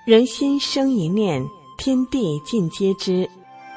人心生一念，天地尽皆知。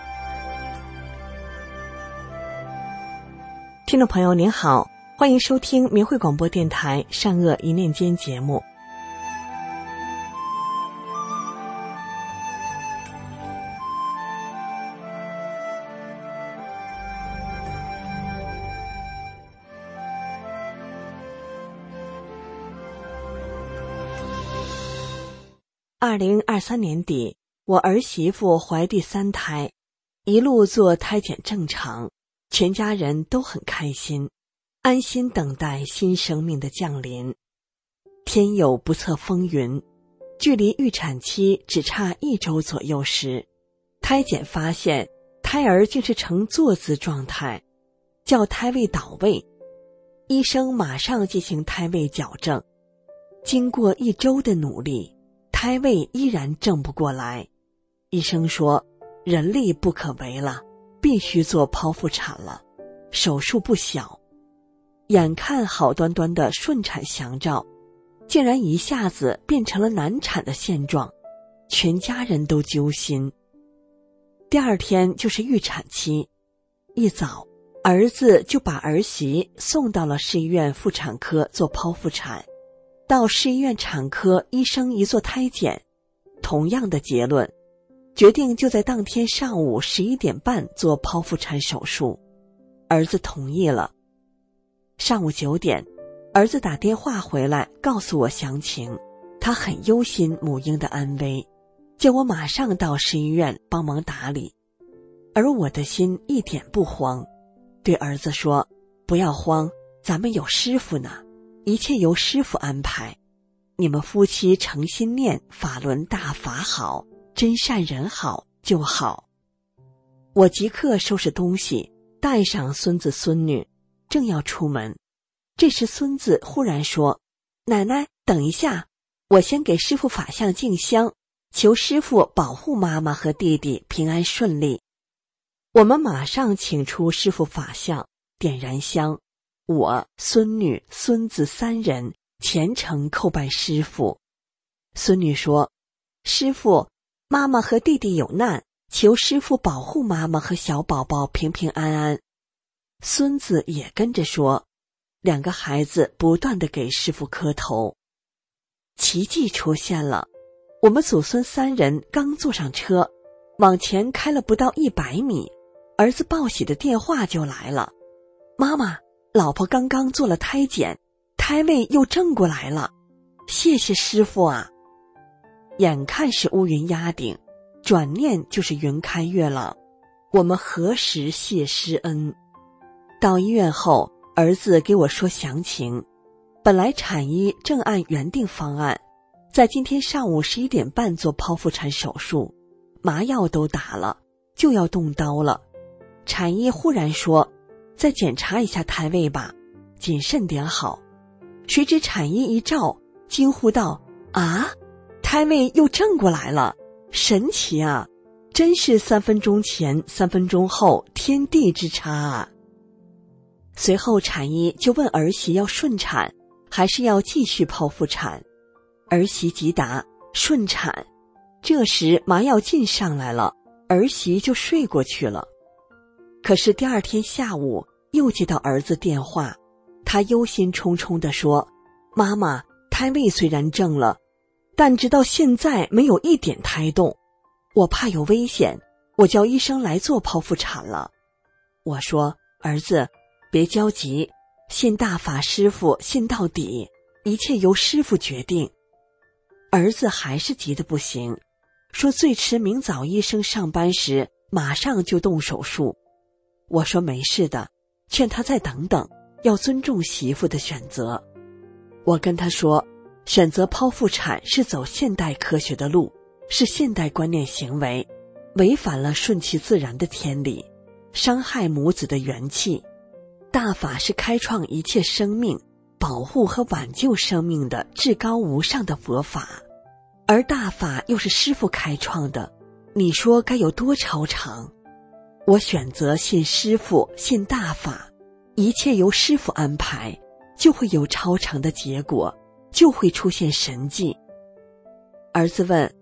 听众朋友您好，欢迎收听明慧广播电台善恶一念间节目。2023年底，我儿媳妇怀第3胎，一路做胎检正常，全家人都很开心，安心等待新生命的降临。天有不测风云，距离预产期只差1周左右时，胎检发现胎儿竟是呈坐姿状态，叫胎位倒位。医生马上进行胎位矫正，经过1周的努力，胎位依然正不过来。医生说人力不可为了，必须做剖腹产了，手术不小。眼看好端端的顺产祥兆，竟然一下子变成了难产的现状，全家人都揪心。第2天就是预产期，一早儿子就把儿媳送到了市医院妇产科做剖腹产。到市医院产科，医生一做胎检，同样的结论，决定就在当天上午11点半做剖腹产手术。儿子同意了。上午9点，儿子打电话回来告诉我详情，他很忧心母婴的安危，叫我马上到市医院帮忙打理。而我的心一点不慌，对儿子说，不要慌，咱们有师傅呢，一切由师傅安排，你们夫妻诚心念法轮大法好，真善人好就好。我即刻收拾东西，带上孙子孙女，正要出门，这时孙子忽然说，奶奶等一下，我先给师父法像敬香，求师父保护妈妈和弟弟平安顺利。我们马上请出师父法像，点燃香，我、孙女、孙子3人虔诚叩拜师父。孙女说，师父，妈妈和弟弟有难，求师父保护妈妈和小宝宝平平安安。孙子也跟着说，2个孩子不断地给师父磕头。奇迹出现了，我们祖孙3人刚坐上车，往前开了不到100米，儿子报喜的电话就来了，妈妈，老婆刚刚做了胎检，胎位又正过来了，谢谢师父啊。眼看是乌云压顶，转念就是云开月朗，我们何时谢师恩？到医院后，儿子给我说详情，本来产医正按原定方案，在今天上午11点半做剖腹产手术，麻药都打了，就要动刀了。产医忽然说，再检查一下胎位吧，谨慎点好。谁知产医一照，惊呼道，啊，胎位又正过来了，神奇啊，真是3分钟前3分钟后，天地之差啊。随后产医就问儿媳要顺产还是要继续剖腹产，儿媳急答顺产。这时麻药劲上来了，儿媳就睡过去了。可是第2天下午又接到儿子电话，他忧心忡忡地说，妈妈，胎位虽然正了，但直到现在没有一点胎动，我怕有危险，我叫医生来做剖腹产了。我说，儿子别着急，信大法师父信到底，一切由师父决定。儿子还是急得不行，说最迟明早医生上班时马上就动手术。我说没事的，劝他再等等，要尊重媳妇的选择。我跟他说，选择剖腹产是走现代科学的路，是现代观念行为，违反了顺其自然的天理，伤害母子的元气。大法是开创一切生命，保护和挽救生命的至高无上的佛法，而大法又是师父开创的，你说该有多超常？我选择信师父，信大法，一切由师父安排，就会有超常的结果，就会出现神迹。儿子问，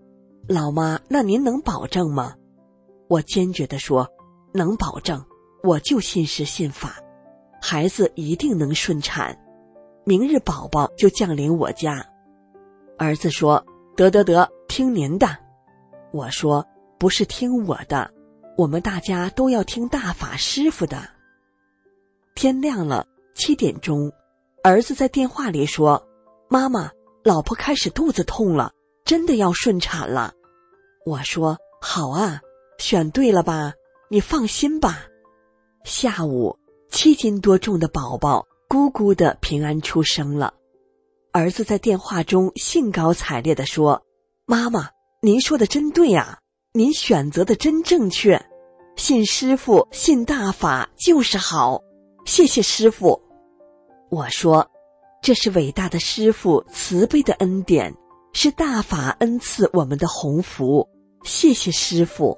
老妈，那您能保证吗？我坚决地说，能保证，我就信师信法，孩子一定能顺产，明日宝宝就降临我家。儿子说，得，听您的。我说，不是听我的，我们大家都要听大法师傅的。天亮了，7点钟，儿子在电话里说，妈妈，老婆开始肚子痛了，真的要顺产了。我说，好啊，选对了吧，你放心吧。下午7斤多重的宝宝咕咕的平安出生了。儿子在电话中兴高采烈地说，妈妈，您说的真对啊，您选择的真正确，信师父信大法就是好，谢谢师父。我说，这是伟大的师父慈悲的恩典，是大法恩赐我们的鸿福，谢谢师父。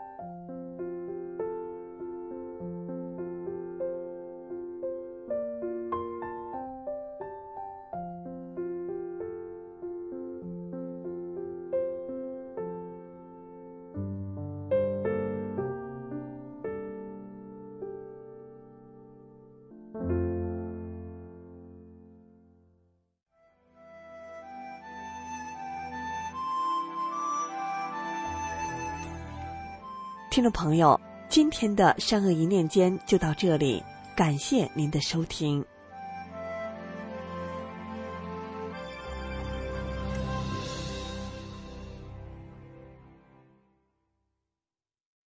听众朋友，今天的善恶一念间就到这里，感谢您的收听。